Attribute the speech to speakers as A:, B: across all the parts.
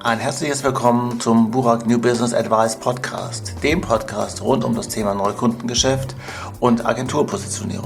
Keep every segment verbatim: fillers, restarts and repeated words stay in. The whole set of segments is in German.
A: Ein herzliches Willkommen zum Burak New Business Advice Podcast, dem Podcast rund um das Thema Neukundengeschäft und Agenturpositionierung.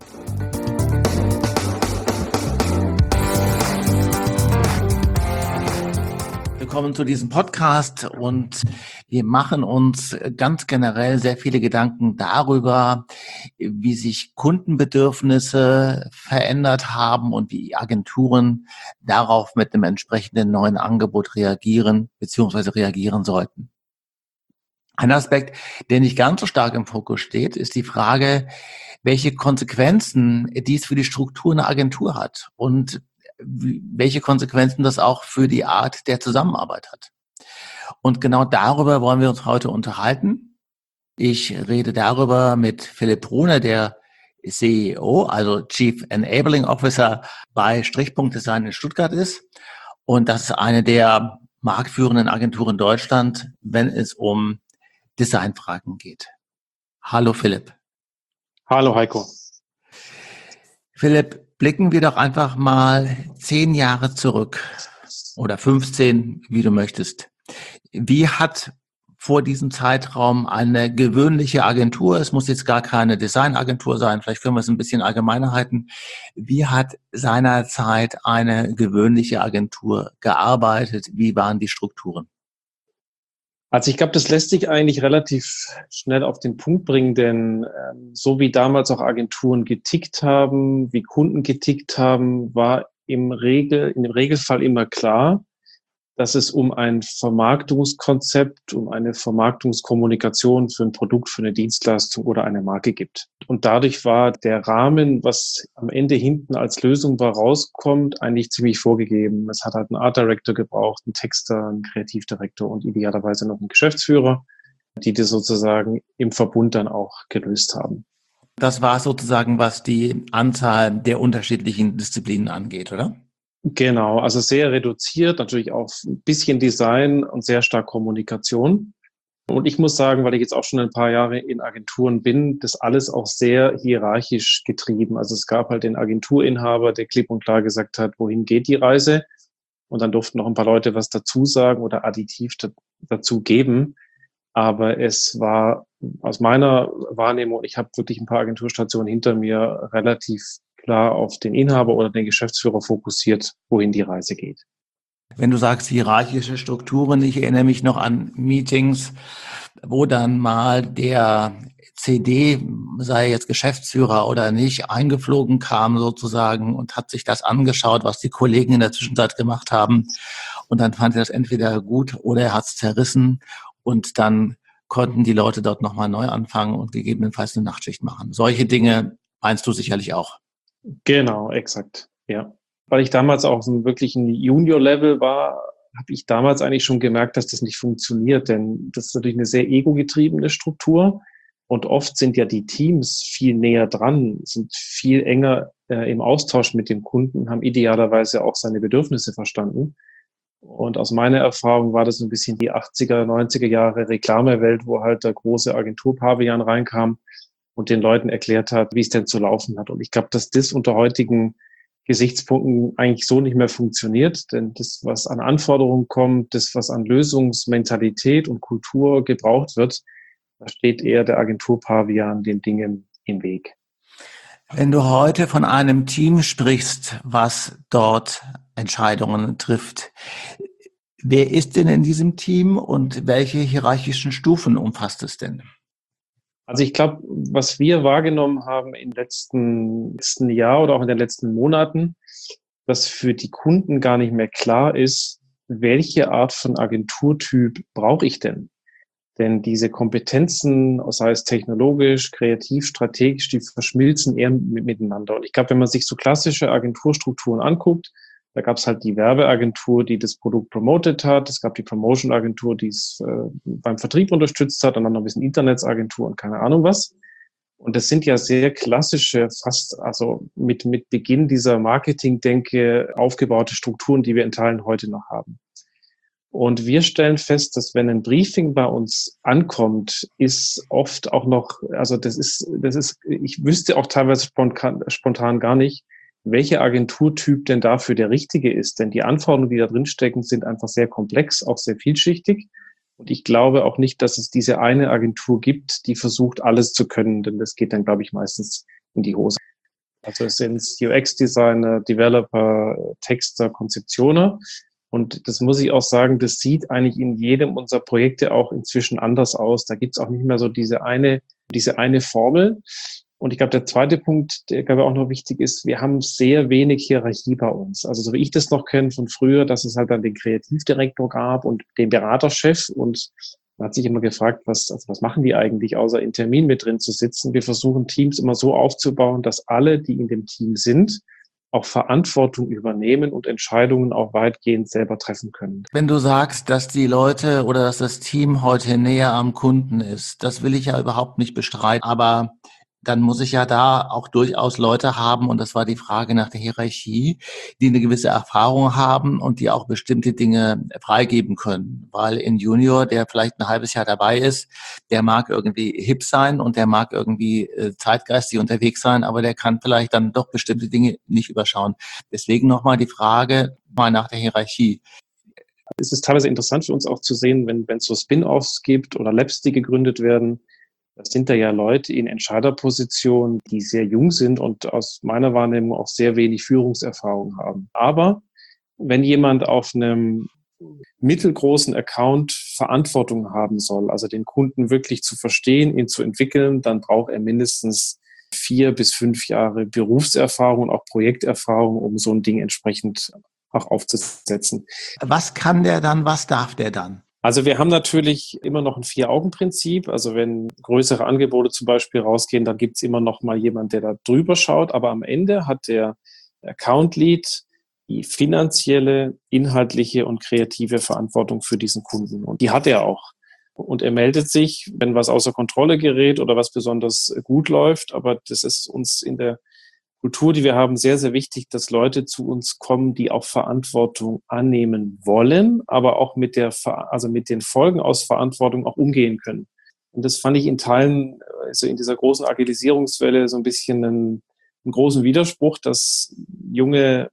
A: Willkommen zu diesem Podcast und wir machen uns ganz generell sehr viele Gedanken darüber, wie sich Kundenbedürfnisse verändert haben und wie Agenturen darauf mit einem entsprechenden neuen Angebot reagieren bzw. reagieren sollten. Ein Aspekt, der nicht ganz so stark im Fokus steht, ist die Frage, welche Konsequenzen dies für die Struktur einer Agentur hat und welche Konsequenzen das auch für die Art der Zusammenarbeit hat. Und genau darüber wollen wir uns heute unterhalten. Ich rede darüber mit Philipp Brune, der C E O, also Chief Enabling Officer bei Strichpunkt Design in Stuttgart ist. Und das ist eine der marktführenden Agenturen in Deutschland, wenn es um Designfragen geht. Hallo Philipp.
B: Hallo Heiko.
A: Philipp, blicken wir doch einfach mal zehn Jahre zurück oder fünfzehn, wie du möchtest. Wie hat vor diesem Zeitraum eine gewöhnliche Agentur, es muss jetzt gar keine Designagentur sein, vielleicht können wir es ein bisschen allgemeiner halten, wie hat seinerzeit eine gewöhnliche Agentur gearbeitet? Wie waren die Strukturen?
B: Also ich glaube, das lässt sich eigentlich relativ schnell auf den Punkt bringen, denn ähm, so wie damals auch Agenturen getickt haben, wie Kunden getickt haben, war im Regel, in dem Regelfall immer klar, dass es um ein Vermarktungskonzept, um eine Vermarktungskommunikation für ein Produkt, für eine Dienstleistung oder eine Marke gibt. Und dadurch war der Rahmen, was am Ende hinten als Lösung bei rauskommt, eigentlich ziemlich vorgegeben. Es hat halt einen Art Director gebraucht, einen Texter, einen Kreativdirektor und idealerweise noch einen Geschäftsführer, die das sozusagen im Verbund dann auch gelöst haben.
A: Das war sozusagen, was die Anzahl der unterschiedlichen Disziplinen angeht, oder?
B: Genau, also sehr reduziert, natürlich auch ein bisschen Design und sehr stark Kommunikation. Und ich muss sagen, weil ich jetzt auch schon ein paar Jahre in Agenturen bin, das alles auch sehr hierarchisch getrieben. Also es gab halt den Agenturinhaber, der klipp und klar gesagt hat, wohin geht die Reise? Und dann durften noch ein paar Leute was dazu sagen oder additiv dazu geben. Aber es war aus meiner Wahrnehmung, ich habe wirklich ein paar Agenturstationen hinter mir, relativ klar auf den Inhaber oder den Geschäftsführer fokussiert, wohin die Reise geht.
A: Wenn du sagst hierarchische Strukturen, ich erinnere mich noch an Meetings, wo dann mal der C D, sei jetzt Geschäftsführer oder nicht, eingeflogen kam sozusagen und hat sich das angeschaut, was die Kollegen in der Zwischenzeit gemacht haben. Und dann fand er das entweder gut oder er hat es zerrissen und dann konnten die Leute dort nochmal neu anfangen und gegebenenfalls eine Nachtschicht machen. Solche Dinge meinst du sicherlich auch.
B: Genau, exakt, ja. Weil ich damals auf einem wirklichen Junior-Level war, habe ich damals eigentlich schon gemerkt, dass das nicht funktioniert, denn das ist natürlich eine sehr ego-getriebene Struktur und oft sind ja die Teams viel näher dran, sind viel enger äh, im Austausch mit dem Kunden, haben idealerweise auch seine Bedürfnisse verstanden. Und aus meiner Erfahrung war das ein bisschen die achtziger, neunziger Jahre Reklamewelt, wo halt der große Agenturpavian reinkam und den Leuten erklärt hat, wie es denn zu laufen hat. Und ich glaube, dass das unter heutigen Gesichtspunkten eigentlich so nicht mehr funktioniert, denn das, was an Anforderungen kommt, das, was an Lösungsmentalität und Kultur gebraucht wird, da steht eher der Agenturpavian den Dingen im Weg.
A: Wenn du heute von einem Team sprichst, was dort Entscheidungen trifft, wer ist denn in diesem Team und welche hierarchischen Stufen umfasst es denn?
B: Also ich glaube, was wir wahrgenommen haben im letzten, letzten Jahr oder auch in den letzten Monaten, dass für die Kunden gar nicht mehr klar ist, welche Art von Agenturtyp brauche ich denn? Denn diese Kompetenzen, sei es technologisch, kreativ, strategisch, die verschmilzen eher miteinander. Und ich glaube, wenn man sich so klassische Agenturstrukturen anguckt, da gab es halt die Werbeagentur, die das Produkt promotet hat. Es gab die Promotion-Agentur, die es äh, beim Vertrieb unterstützt hat und dann noch ein bisschen Internetsagentur und keine Ahnung was. Und das sind ja sehr klassische, fast also mit mit Beginn dieser Marketing-Denke aufgebaute Strukturen, die wir in Teilen heute noch haben. Und wir stellen fest, dass wenn ein Briefing bei uns ankommt, ist oft auch noch, also das ist, das ist, ich wüsste auch teilweise spontan, spontan gar nicht, welcher Agenturtyp denn dafür der richtige ist. Denn die Anforderungen, die da drin stecken, sind einfach sehr komplex, auch sehr vielschichtig. Und ich glaube auch nicht, dass es diese eine Agentur gibt, die versucht, alles zu können, denn das geht dann, glaube ich, meistens in die Hose. Also es sind U X-Designer, Developer, Texter, Konzeptioner. Und das muss ich auch sagen, das sieht eigentlich in jedem unserer Projekte auch inzwischen anders aus. Da gibt es auch nicht mehr so diese eine, diese eine Formel. Und ich glaube, der zweite Punkt, der glaube ich auch noch wichtig ist, wir haben sehr wenig Hierarchie bei uns. Also so wie ich das noch kenne von früher, dass es halt dann den Kreativdirektor gab und den Beraterchef. Und man hat sich immer gefragt, was, also was machen die eigentlich, außer in Termin mit drin zu sitzen. Wir versuchen Teams immer so aufzubauen, dass alle, die in dem Team sind, auch Verantwortung übernehmen und Entscheidungen auch weitgehend selber treffen können.
A: Wenn du sagst, dass die Leute oder dass das Team heute näher am Kunden ist, das will ich ja überhaupt nicht bestreiten, aber dann muss ich ja da auch durchaus Leute haben, und das war die Frage nach der Hierarchie, die eine gewisse Erfahrung haben und die auch bestimmte Dinge freigeben können. Weil ein Junior, der vielleicht ein halbes Jahr dabei ist, der mag irgendwie hip sein und der mag irgendwie äh, zeitgeistig unterwegs sein, aber der kann vielleicht dann doch bestimmte Dinge nicht überschauen. Deswegen nochmal die Frage mal nach der Hierarchie.
B: Es ist teilweise interessant für uns auch zu sehen, wenn wenn es so Spin-offs gibt oder Labs, die gegründet werden. Das sind da ja Leute in Entscheiderpositionen, die sehr jung sind und aus meiner Wahrnehmung auch sehr wenig Führungserfahrung haben. Aber wenn jemand auf einem mittelgroßen Account Verantwortung haben soll, also den Kunden wirklich zu verstehen, ihn zu entwickeln, dann braucht er mindestens vier bis fünf Jahre Berufserfahrung und auch Projekterfahrung, um so ein Ding entsprechend auch aufzusetzen.
A: Was kann der dann, was darf der dann?
B: Also wir haben natürlich immer noch ein Vier-Augen-Prinzip. Also wenn größere Angebote zum Beispiel rausgehen, dann gibt's immer noch mal jemand, der da drüber schaut. Aber am Ende hat der Account-Lead die finanzielle, inhaltliche und kreative Verantwortung für diesen Kunden. Und die hat er auch. Und er meldet sich, wenn was außer Kontrolle gerät oder was besonders gut läuft. Aber das ist uns in der Kultur, die wir haben, sehr, sehr wichtig, dass Leute zu uns kommen, die auch Verantwortung annehmen wollen, aber auch mit der, also mit den Folgen aus Verantwortung auch umgehen können. Und das fand ich in Teilen, also in dieser großen Agilisierungswelle so ein bisschen einen, einen großen Widerspruch, dass junge,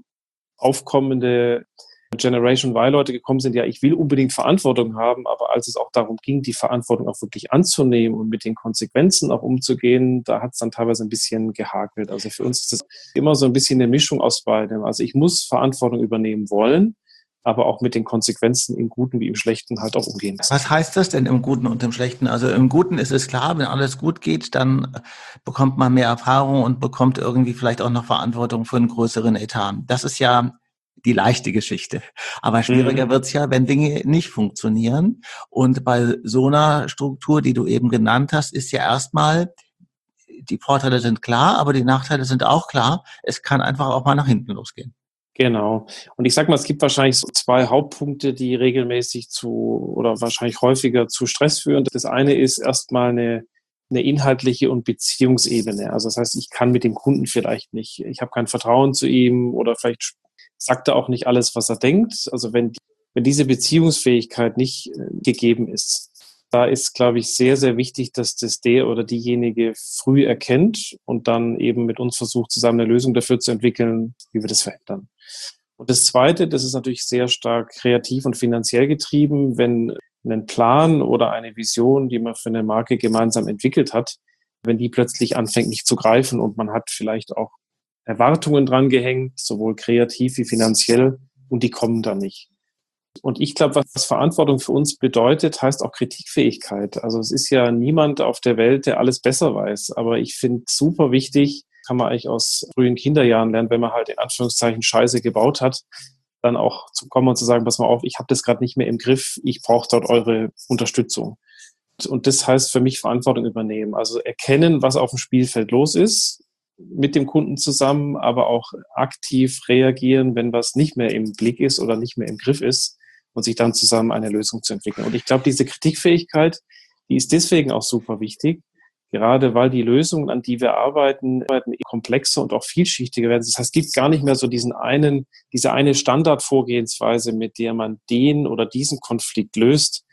B: aufkommende Generation Y-Leute gekommen sind, ja, ich will unbedingt Verantwortung haben, aber als es auch darum ging, die Verantwortung auch wirklich anzunehmen und mit den Konsequenzen auch umzugehen, da hat es dann teilweise ein bisschen gehakelt. Also für uns ist das immer so ein bisschen eine Mischung aus beidem. Also ich muss Verantwortung übernehmen wollen, aber auch mit den Konsequenzen im Guten wie im Schlechten halt auch umgehen.
A: Was heißt das denn im Guten und im Schlechten? Also im Guten ist es klar, wenn alles gut geht, dann bekommt man mehr Erfahrung und bekommt irgendwie vielleicht auch noch Verantwortung für einen größeren Etat. Das ist ja die leichte Geschichte. Aber schwieriger mhm. wird's ja, wenn Dinge nicht funktionieren. Und bei so einer Struktur, die du eben genannt hast, ist ja erstmal, die Vorteile sind klar, aber die Nachteile sind auch klar. Es kann einfach auch mal nach hinten losgehen.
B: Genau. Und ich sag mal, es gibt wahrscheinlich so zwei Hauptpunkte, die regelmäßig zu oder wahrscheinlich häufiger zu Stress führen. Das eine ist erstmal eine, eine inhaltliche und Beziehungsebene. Also das heißt, ich kann mit dem Kunden vielleicht nicht, ich habe kein Vertrauen zu ihm oder vielleicht sagt er auch nicht alles, was er denkt. Also wenn, wenn diese Beziehungsfähigkeit nicht äh, gegeben ist, da ist, glaube ich, sehr, sehr wichtig, dass das der oder diejenige früh erkennt und dann eben mit uns versucht, zusammen eine Lösung dafür zu entwickeln, wie wir das verändern. Und das Zweite, das ist natürlich sehr stark kreativ und finanziell getrieben, wenn ein Plan oder eine Vision, die man für eine Marke gemeinsam entwickelt hat, wenn die plötzlich anfängt, nicht zu greifen und man hat vielleicht auch Erwartungen dran gehängt, sowohl kreativ wie finanziell, und die kommen dann nicht. Und ich glaube, was Verantwortung für uns bedeutet, heißt auch Kritikfähigkeit. Also es ist ja niemand auf der Welt, der alles besser weiß. Aber ich finde super wichtig, kann man eigentlich aus frühen Kinderjahren lernen, wenn man halt in Anführungszeichen Scheiße gebaut hat, dann auch zu kommen und zu sagen, pass mal auf, ich habe das gerade nicht mehr im Griff, ich brauche dort eure Unterstützung. Und das heißt für mich Verantwortung übernehmen. Also erkennen, was auf dem Spielfeld los ist, mit dem Kunden zusammen, aber auch aktiv reagieren, wenn was nicht mehr im Blick ist oder nicht mehr im Griff ist und sich dann zusammen eine Lösung zu entwickeln. Und ich glaube, diese Kritikfähigkeit, die ist deswegen auch super wichtig, gerade weil die Lösungen, an die wir arbeiten, komplexer und auch vielschichtiger werden. Das heißt, es gibt gar nicht mehr so diesen einen, diese eine Standardvorgehensweise, mit der man den oder diesen Konflikt löst,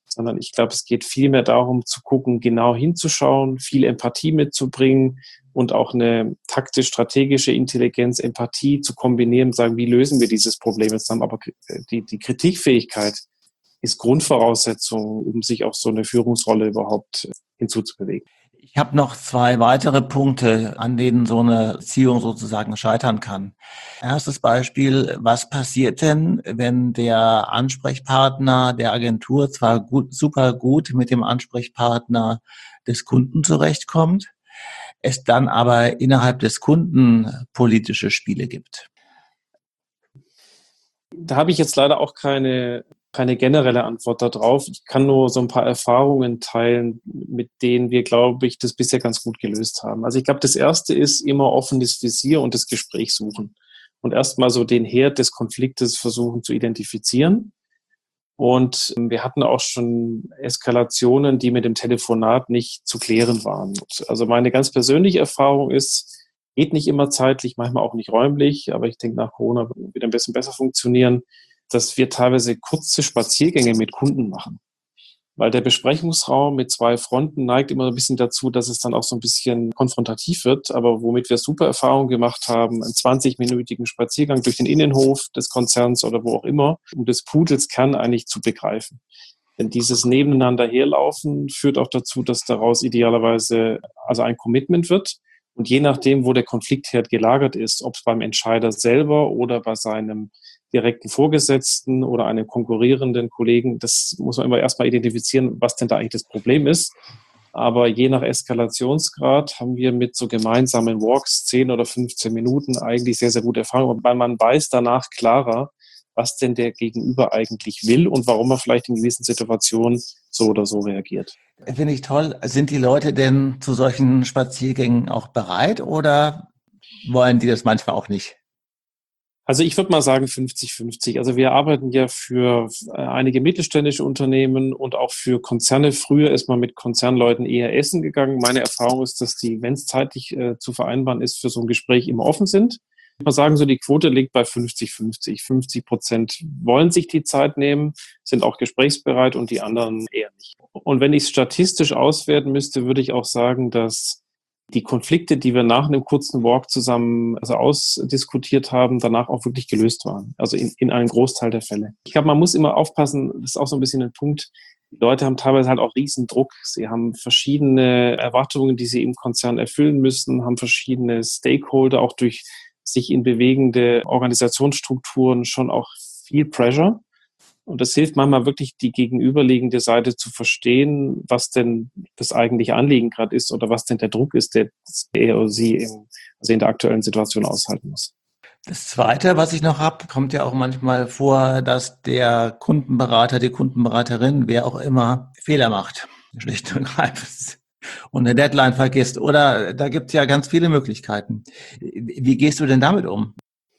B: sondern ich glaube, es geht vielmehr darum zu gucken, genau hinzuschauen, viel Empathie mitzubringen und auch eine taktisch-strategische Intelligenz, Empathie zu kombinieren, sagen, wie lösen wir dieses Problem jetzt zusammen. Aber die, die Kritikfähigkeit ist Grundvoraussetzung, um sich auf so eine Führungsrolle überhaupt hinzuzubewegen.
A: Ich habe noch zwei weitere Punkte, an denen so eine Beziehung sozusagen scheitern kann. Erstes Beispiel: Was passiert denn, wenn der Ansprechpartner der Agentur zwar gut, super gut mit dem Ansprechpartner des Kunden zurechtkommt, es dann aber innerhalb des Kunden politische Spiele gibt?
B: Da habe ich jetzt leider auch keine, keine generelle Antwort darauf. Ich kann nur so ein paar Erfahrungen teilen, mit denen wir, glaube ich, das bisher ganz gut gelöst haben. Also ich glaube, das Erste ist immer offenes Visier und das Gespräch suchen. Und erstmal so den Herd des Konfliktes versuchen zu identifizieren. Und wir hatten auch schon Eskalationen, die mit dem Telefonat nicht zu klären waren. Also meine ganz persönliche Erfahrung ist, geht nicht immer zeitlich, manchmal auch nicht räumlich, aber ich denke, nach Corona wird es wieder ein bisschen besser funktionieren, dass wir teilweise kurze Spaziergänge mit Kunden machen. Weil der Besprechungsraum mit zwei Fronten neigt immer ein bisschen dazu, dass es dann auch so ein bisschen konfrontativ wird. Aber womit wir super Erfahrungen gemacht haben, einen zwanzig-minütigen Spaziergang durch den Innenhof des Konzerns oder wo auch immer, um des Pudels Kern eigentlich zu begreifen. Denn dieses Nebeneinander herlaufen führt auch dazu, dass daraus idealerweise also ein Commitment wird. Und je nachdem, wo der Konfliktherd gelagert ist, ob es beim Entscheider selber oder bei seinem direkten Vorgesetzten oder einem konkurrierenden Kollegen, das muss man immer erstmal identifizieren, was denn da eigentlich das Problem ist. Aber je nach Eskalationsgrad haben wir mit so gemeinsamen Walks zehn oder fünfzehn Minuten eigentlich sehr, sehr gute Erfahrungen, weil man weiß danach klarer, was denn der Gegenüber eigentlich will und warum er vielleicht in gewissen Situationen so oder so reagiert.
A: Finde ich toll. Sind die Leute denn zu solchen Spaziergängen auch bereit oder wollen die das manchmal auch nicht?
B: Also ich würde mal sagen fünfzig fünfzig. Also wir arbeiten ja für einige mittelständische Unternehmen und auch für Konzerne. Früher ist man mit Konzernleuten eher essen gegangen. Meine Erfahrung ist, dass die, wenn es zeitlich äh, zu vereinbaren ist, für so ein Gespräch immer offen sind. Ich würde mal sagen, so die Quote liegt bei fünfzig fünfzig. fünfzig Prozent wollen sich die Zeit nehmen, sind auch gesprächsbereit und die anderen eher nicht. Und wenn ich es statistisch auswerten müsste, würde ich auch sagen, dass die Konflikte, die wir nach einem kurzen Walk zusammen also ausdiskutiert haben, danach auch wirklich gelöst waren. Also in, in einem Großteil der Fälle. Ich glaube, man muss immer aufpassen, das ist auch so ein bisschen ein Punkt, die Leute haben teilweise halt auch riesen Druck. Sie haben verschiedene Erwartungen, die sie im Konzern erfüllen müssen, haben verschiedene Stakeholder, auch durch sich in bewegende Organisationsstrukturen schon auch viel Pressure. Und das hilft manchmal wirklich, die gegenüberliegende Seite zu verstehen, was denn das eigentliche Anliegen gerade ist oder was denn der Druck ist, der er oder sie in, also in der aktuellen Situation aushalten muss.
A: Das Zweite, was ich noch habe, kommt ja auch manchmal vor, dass der Kundenberater, die Kundenberaterin, wer auch immer, Fehler macht, schlicht und greifend, und eine Deadline vergisst. Oder da gibt es ja ganz viele Möglichkeiten. Wie gehst du denn damit um?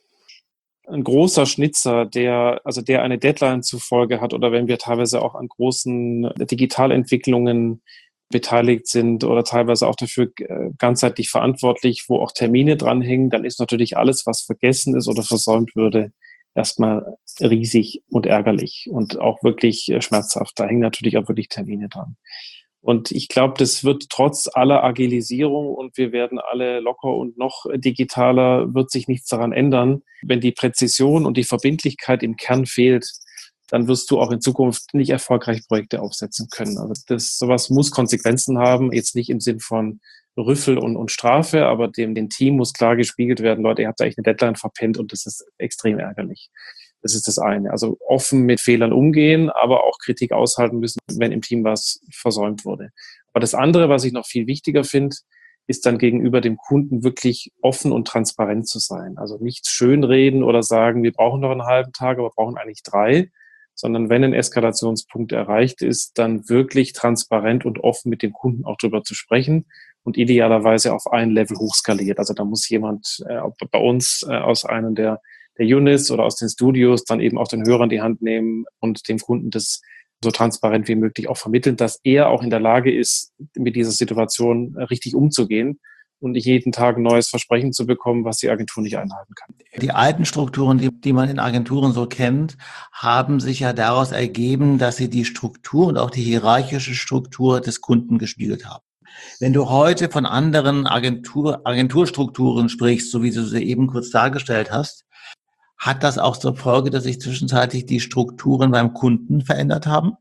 B: Ein großer Schnitzer, der, also der eine Deadline zufolge hat oder wenn wir teilweise auch an großen Digitalentwicklungen beteiligt sind oder teilweise auch dafür ganzheitlich verantwortlich, wo auch Termine dranhängen, dann ist natürlich alles, was vergessen ist oder versäumt würde, erstmal riesig und ärgerlich und auch wirklich schmerzhaft. Da hängen natürlich auch wirklich Termine dran. Und ich glaube, das wird trotz aller Agilisierung und wir werden alle locker und noch digitaler, wird sich nichts daran ändern. Wenn die Präzision und die Verbindlichkeit im Kern fehlt, dann wirst du auch in Zukunft nicht erfolgreich Projekte aufsetzen können. Also das, sowas muss Konsequenzen haben, jetzt nicht im Sinn von Rüffel und, und Strafe, aber dem, dem Team muss klar gespiegelt werden, Leute, ihr habt eigentlich eine Deadline verpennt und das ist extrem ärgerlich. Das ist das eine. Also offen mit Fehlern umgehen, aber auch Kritik aushalten müssen, wenn im Team was versäumt wurde. Aber das andere, was ich noch viel wichtiger finde, ist dann gegenüber dem Kunden wirklich offen und transparent zu sein. Also nicht schönreden oder sagen, wir brauchen noch einen halben Tag, aber brauchen eigentlich drei, sondern wenn ein Eskalationspunkt erreicht ist, dann wirklich transparent und offen mit dem Kunden auch drüber zu sprechen und idealerweise auf ein Level hochskaliert. Also da muss jemand äh, bei uns äh, aus einem der der Units oder aus den Studios dann eben auch den Hörer in die Hand nehmen und dem Kunden das so transparent wie möglich auch vermitteln, dass er auch in der Lage ist, mit dieser Situation richtig umzugehen und nicht jeden Tag ein neues Versprechen zu bekommen, was die Agentur nicht einhalten kann.
A: Die alten Strukturen, die, die man in Agenturen so kennt, haben sich ja daraus ergeben, dass sie die Struktur und auch die hierarchische Struktur des Kunden gespiegelt haben. Wenn du heute von anderen Agentur, Agenturstrukturen sprichst, so wie du sie eben kurz dargestellt hast, hat das auch zur Folge, dass sich zwischenzeitlich die Strukturen beim Kunden verändert haben?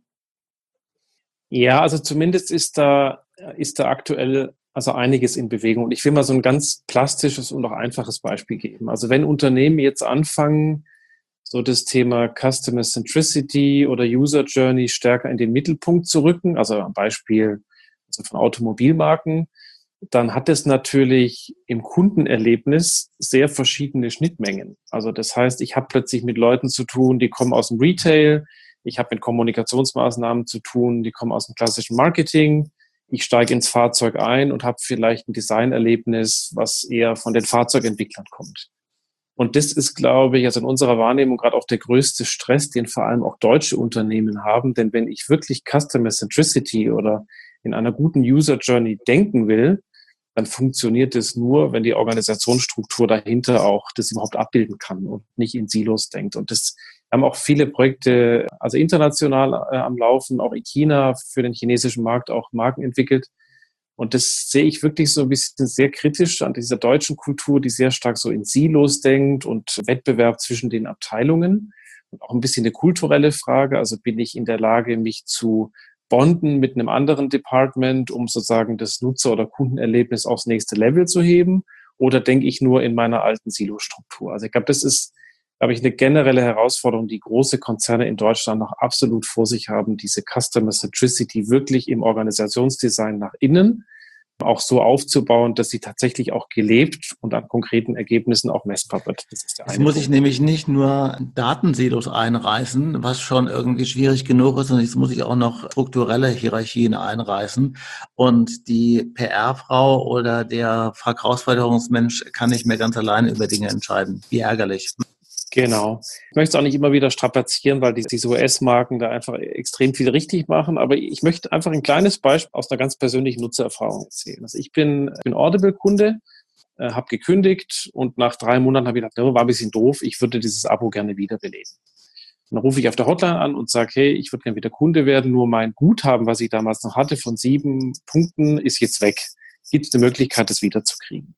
B: Ja, also zumindest ist da, ist da aktuell also einiges in Bewegung. Und ich will mal so ein ganz plastisches und auch einfaches Beispiel geben. Also wenn Unternehmen jetzt anfangen, so das Thema Customer Centricity oder User Journey stärker in den Mittelpunkt zu rücken, also am Beispiel also von Automobilmarken, dann hat es natürlich im Kundenerlebnis sehr verschiedene Schnittmengen. Also das heißt, ich habe plötzlich mit Leuten zu tun, die kommen aus dem Retail, ich habe mit Kommunikationsmaßnahmen zu tun, die kommen aus dem klassischen Marketing. Ich steige ins Fahrzeug ein und habe vielleicht ein Designerlebnis, was eher von den Fahrzeugentwicklern kommt. Und das ist, glaube ich, also in unserer Wahrnehmung gerade auch der größte Stress, den vor allem auch deutsche Unternehmen haben. Denn wenn ich wirklich Customer Centricity oder in einer guten User Journey denken will, dann funktioniert es nur, wenn die Organisationsstruktur dahinter auch das überhaupt abbilden kann und nicht in Silos denkt. Und das haben auch viele Projekte, also international äh, am Laufen, auch in China für den chinesischen Markt auch Marken entwickelt. Und das sehe ich wirklich so ein bisschen sehr kritisch an dieser deutschen Kultur, die sehr stark so in Silos denkt und Wettbewerb zwischen den Abteilungen. Und auch ein bisschen eine kulturelle Frage. Also bin ich in der Lage, mich zu bonden mit einem anderen Department, um sozusagen das Nutzer- oder Kundenerlebnis aufs nächste Level zu heben? Oder denke ich nur in meiner alten Silo-Struktur? Also ich glaube, das ist, glaube ich, eine generelle Herausforderung, die große Konzerne in Deutschland noch absolut vor sich haben, diese Customer Centricity wirklich im Organisationsdesign nach innen auch so aufzubauen, dass sie tatsächlich auch gelebt und an konkreten Ergebnissen auch messbar wird. Das ist der
A: Jetzt
B: eine
A: muss
B: Punkt.
A: ich nämlich nicht nur Datensilos einreißen, was schon irgendwie schwierig genug ist, sondern jetzt muss ich auch noch strukturelle Hierarchien einreißen. Und die P R-Frau oder der Verkaufsförderungsmensch kann nicht mehr ganz alleine über Dinge entscheiden. Wie ärgerlich.
B: Genau. Ich möchte es auch nicht immer wieder strapazieren, weil die, diese U S-Marken da einfach extrem viel richtig machen. Aber ich möchte einfach ein kleines Beispiel aus einer ganz persönlichen Nutzererfahrung erzählen. Also ich bin, bin Audible-Kunde, äh, habe gekündigt und nach drei Monaten habe ich gedacht, no, war ein bisschen doof, ich würde dieses Abo gerne wiederbeleben. Und dann rufe ich auf der Hotline an und sage, hey, ich würde gerne wieder Kunde werden, nur mein Guthaben, was ich damals noch hatte von sieben Punkten, ist jetzt weg. Gibt es eine Möglichkeit, das wiederzukriegen?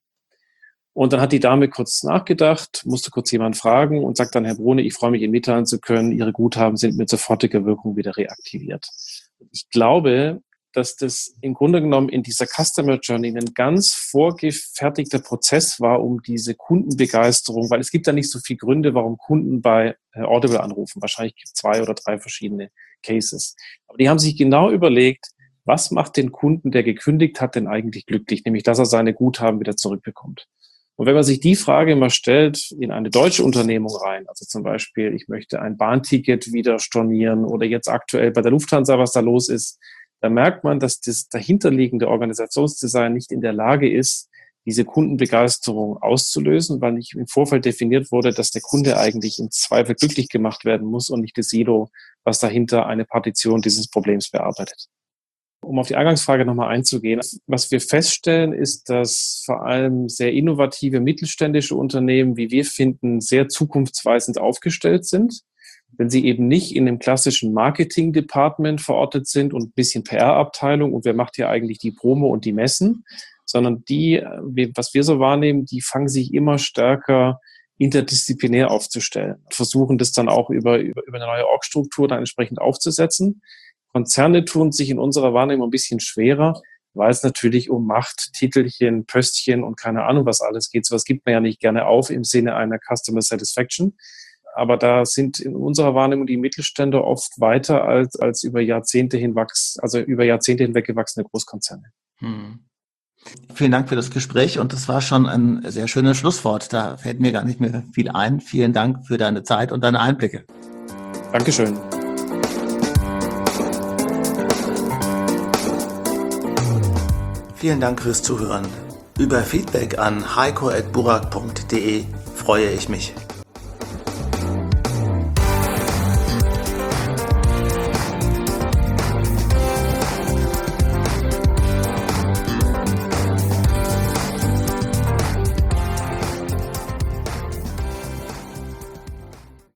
B: Und dann hat die Dame kurz nachgedacht, musste kurz jemanden fragen und sagt dann, Herr Brune, ich freue mich, Ihnen mitteilen zu können, Ihre Guthaben sind mit sofortiger Wirkung wieder reaktiviert. Ich glaube, dass das im Grunde genommen in dieser Customer Journey ein ganz vorgefertigter Prozess war, um diese Kundenbegeisterung, weil es gibt da nicht so viele Gründe, warum Kunden bei Audible anrufen. Wahrscheinlich gibt es zwei oder drei verschiedene Cases. Aber die haben sich genau überlegt, was macht den Kunden, der gekündigt hat, denn eigentlich glücklich? Nämlich, dass er seine Guthaben wieder zurückbekommt. Und wenn man sich die Frage mal stellt, in eine deutsche Unternehmung rein, also zum Beispiel, ich möchte ein Bahnticket wieder stornieren oder jetzt aktuell bei der Lufthansa, was da los ist, da merkt man, dass das dahinterliegende Organisationsdesign nicht in der Lage ist, diese Kundenbegeisterung auszulösen, weil nicht im Vorfeld definiert wurde, dass der Kunde eigentlich im Zweifel glücklich gemacht werden muss und nicht das Silo, was dahinter eine Partition dieses Problems bearbeitet. Um auf die Eingangsfrage nochmal einzugehen, was wir feststellen, ist, dass vor allem sehr innovative mittelständische Unternehmen, wie wir finden, sehr zukunftsweisend aufgestellt sind, wenn sie eben nicht in dem klassischen Marketing-Department verortet sind und ein bisschen P R-Abteilung und wer macht hier eigentlich die Promo und die Messen, sondern die, was wir so wahrnehmen, die fangen sich immer stärker interdisziplinär aufzustellen, versuchen das dann auch über, über, über eine neue Org-Struktur dann entsprechend aufzusetzen. Konzerne tun sich in unserer Wahrnehmung ein bisschen schwerer, weil es natürlich um Macht, Titelchen, Pöstchen und keine Ahnung was alles geht. So was gibt man ja nicht gerne auf im Sinne einer Customer Satisfaction. Aber da sind in unserer Wahrnehmung die Mittelständler oft weiter als, als über Jahrzehnte hinwachs, also über Jahrzehnte hinweg gewachsene Großkonzerne.
A: Hm. Vielen Dank für das Gespräch und das war schon ein sehr schönes Schlusswort. Da fällt mir gar nicht mehr viel ein. Vielen Dank für deine Zeit und deine Einblicke.
B: Dankeschön.
A: Vielen Dank fürs Zuhören. Über Feedback an heiko at burak punkt de freue ich mich.